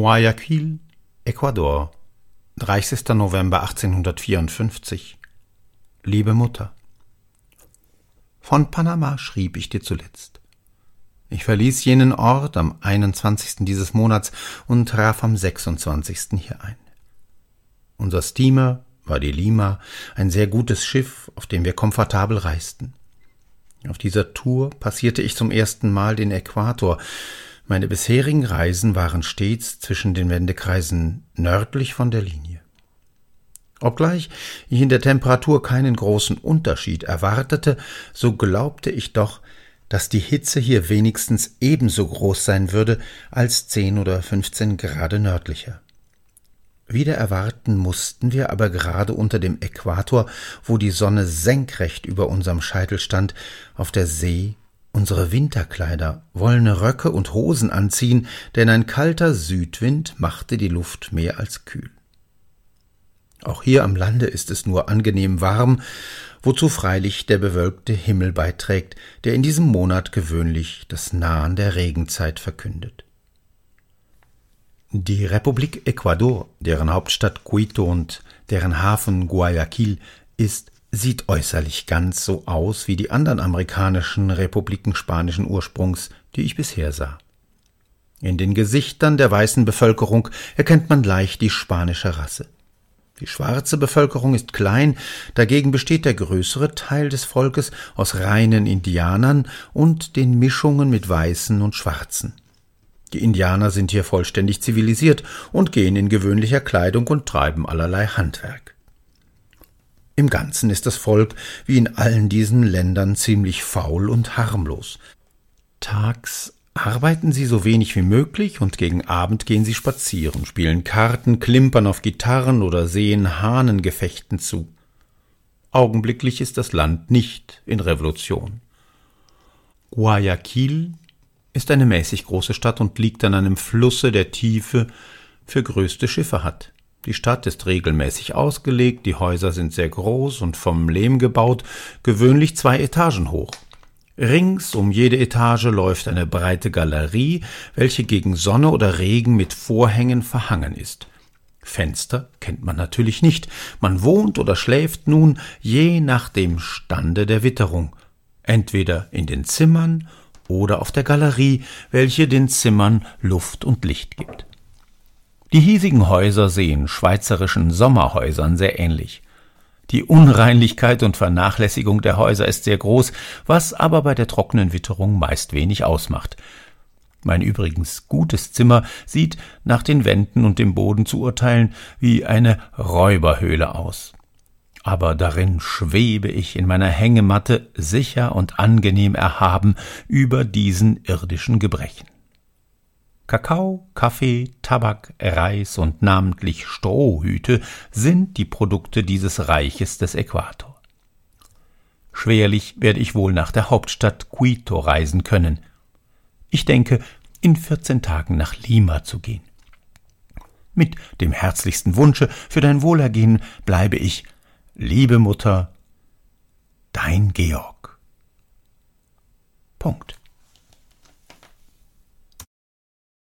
Guayaquil, Ecuador, 30. November 1854. Liebe Mutter, von Panama schrieb ich dir zuletzt. Ich verließ jenen Ort am 21. dieses Monats und traf am 26. hier ein. Unser Steamer war die Lima, ein sehr gutes Schiff, auf dem wir komfortabel reisten. Auf dieser Tour passierte ich zum ersten Mal den Äquator. Meine bisherigen Reisen waren stets zwischen den Wendekreisen nördlich von der Linie. Obgleich ich in der Temperatur keinen großen Unterschied erwartete, so glaubte ich doch, dass die Hitze hier wenigstens ebenso groß sein würde als 10 oder 15 Grad nördlicher. Wider erwarten mussten wir aber gerade unter dem Äquator, wo die Sonne senkrecht über unserem Scheitel stand, auf der See unsere Winterkleider, wollene Röcke und Hosen anziehen, denn ein kalter Südwind machte die Luft mehr als kühl. Auch hier am Lande ist es nur angenehm warm, wozu freilich der bewölkte Himmel beiträgt, der in diesem Monat gewöhnlich das Nahen der Regenzeit verkündet. Die Republik Ecuador, deren Hauptstadt Quito und deren Hafen Guayaquil ist, sieht äußerlich ganz so aus wie die anderen amerikanischen Republiken spanischen Ursprungs, die ich bisher sah. In den Gesichtern der weißen Bevölkerung erkennt man leicht die spanische Rasse. Die schwarze Bevölkerung ist klein, dagegen besteht der größere Teil des Volkes aus reinen Indianern und den Mischungen mit Weißen und Schwarzen. Die Indianer sind hier vollständig zivilisiert und gehen in gewöhnlicher Kleidung und treiben allerlei Handwerk. Im Ganzen ist das Volk, wie in allen diesen Ländern, ziemlich faul und harmlos. Tags arbeiten sie so wenig wie möglich und gegen Abend gehen sie spazieren, spielen Karten, klimpern auf Gitarren oder sehen Hahnengefechten zu. Augenblicklich ist das Land nicht in Revolution. Guayaquil ist eine mäßig große Stadt und liegt an einem Flusse, der Tiefe für größte Schiffe hat. Die Stadt ist regelmäßig ausgelegt, die Häuser sind sehr groß und vom Lehm gebaut, gewöhnlich 2 Etagen hoch. Rings um jede Etage läuft eine breite Galerie, welche gegen Sonne oder Regen mit Vorhängen verhangen ist. Fenster kennt man natürlich nicht, man wohnt oder schläft nun je nach dem Stande der Witterung, entweder in den Zimmern oder auf der Galerie, welche den Zimmern Luft und Licht gibt. Die hiesigen Häuser sehen schweizerischen Sommerhäusern sehr ähnlich. Die Unreinlichkeit und Vernachlässigung der Häuser ist sehr groß, was aber bei der trockenen Witterung meist wenig ausmacht. Mein übrigens gutes Zimmer sieht nach den Wänden und dem Boden zu urteilen wie eine Räuberhöhle aus. Aber darin schwebe ich in meiner Hängematte sicher und angenehm erhaben über diesen irdischen Gebrechen. Kakao, Kaffee, Tabak, Reis und namentlich Strohhüte sind die Produkte dieses Reiches des Äquator. Schwerlich werde ich wohl nach der Hauptstadt Quito reisen können. Ich denke, in 14 Tagen nach Lima zu gehen. Mit dem herzlichsten Wunsche für dein Wohlergehen bleibe ich, liebe Mutter, dein Georg. Punkt.